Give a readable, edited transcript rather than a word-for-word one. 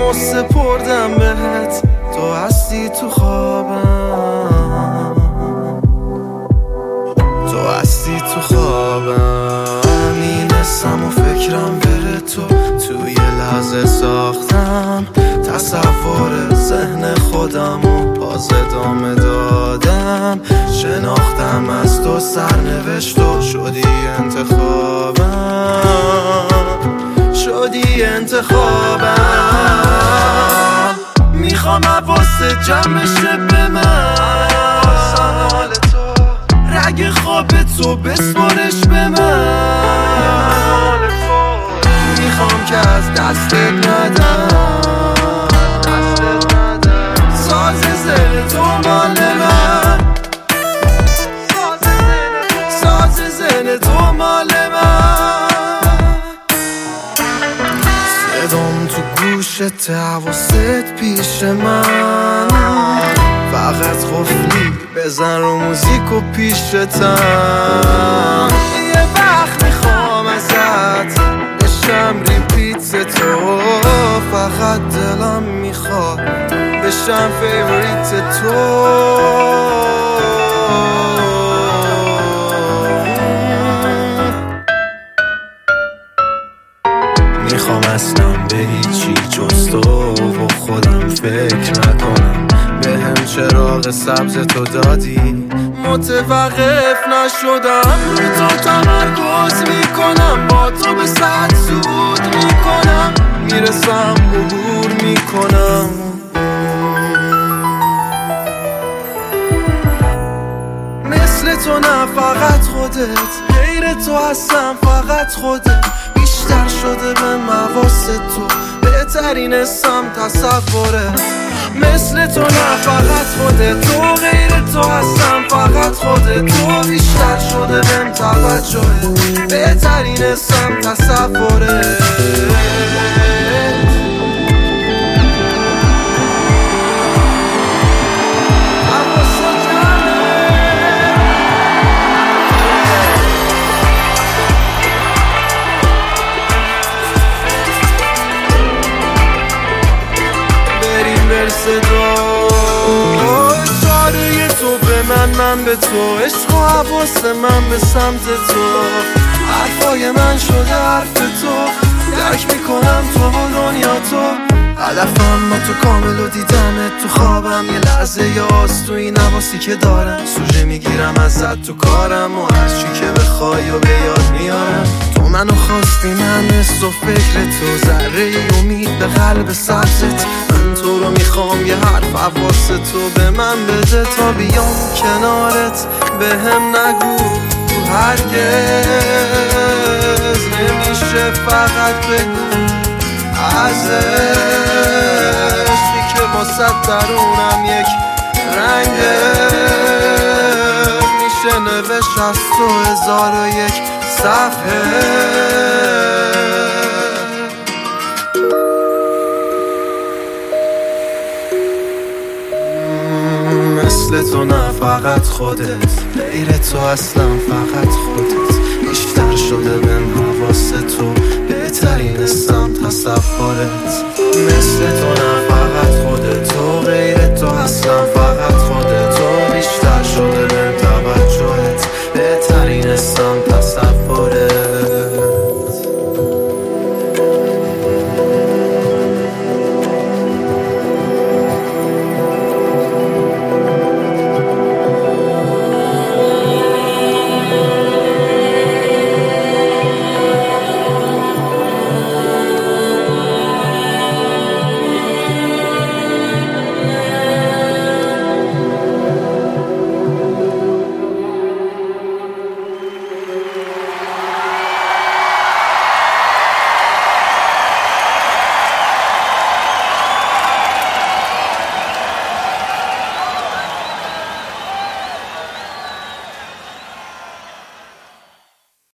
و سپردم بهت، تو هستی تو خوابم، تو هستی تو خوابم. میرسم و فکرم بره توی لحظه ساختم تصور ذهن خودم و باز ادامه دادم. شناختم از تو سرنوشت و شدی انتخابم، شدی انتخابم. میخوام حواست جمع بشه به من، رگ خواب تو بسپارش به من. میخوام که از دستت ندم، ساز ذهن تو مال من، ساز ذهن تو مال من. صدام تو گوشت، حواست پیش من، فقط قفلی بزن رو موزیک و پیشتم. یه وقت میخوام ازت بشم ریپیت تو، فقط دلم میخواد بشم فیوریت تو. میخوام اصلا به هیچی جز تو و خودم فکر نکنم. به هم چراغ سبز تو دادی، متوقف نشدم، رو تو تمرکز میکنم، با تو به ساعت سود میکنم، میرسم عبور میکنم. مثل تو نه فقط خودت، غیر تو هستم فقط خودت. بیشتر شده به حواس تو، بهترین اسم تصوره. مثل تو نه فقط خودت، تو غیر تو هستم فقط خودت. تو بیشتر شده بهم توجهه، بهترین اسم تصوره. اشاره تو به من به تو، عشق و حواس من به سمت تو. حرفای من شده حرف تو، درک میکنم تو و دنیا تو. هدفم با تو کامل و دیدمت تو خوابم. یه لحظه یاست تو این حواسی که دارم، سوژه میگیرم ازت تو کارم و هرچی که بخوای و به یاد میارم. تو منو خواستی، من مثل و فکر تو، ذره امید به قلب سبزت. من تو رو میخوام، یه حرف حواس تو به من بده تا بیام کنارت. به هم نگو هرگز، نمیشه فقط بگو از عشقی که واسه درونم یک رنگه. میشه نوشت از تو 1001 صفحه. مثل تو نه فقط خودت، غیر تو اصلا فقط خودت. بیشتر شده بهم حواس تو، بهترین اسم تصورت. مثل تو نه فقط خودت، تو غیر تو اصلا فقط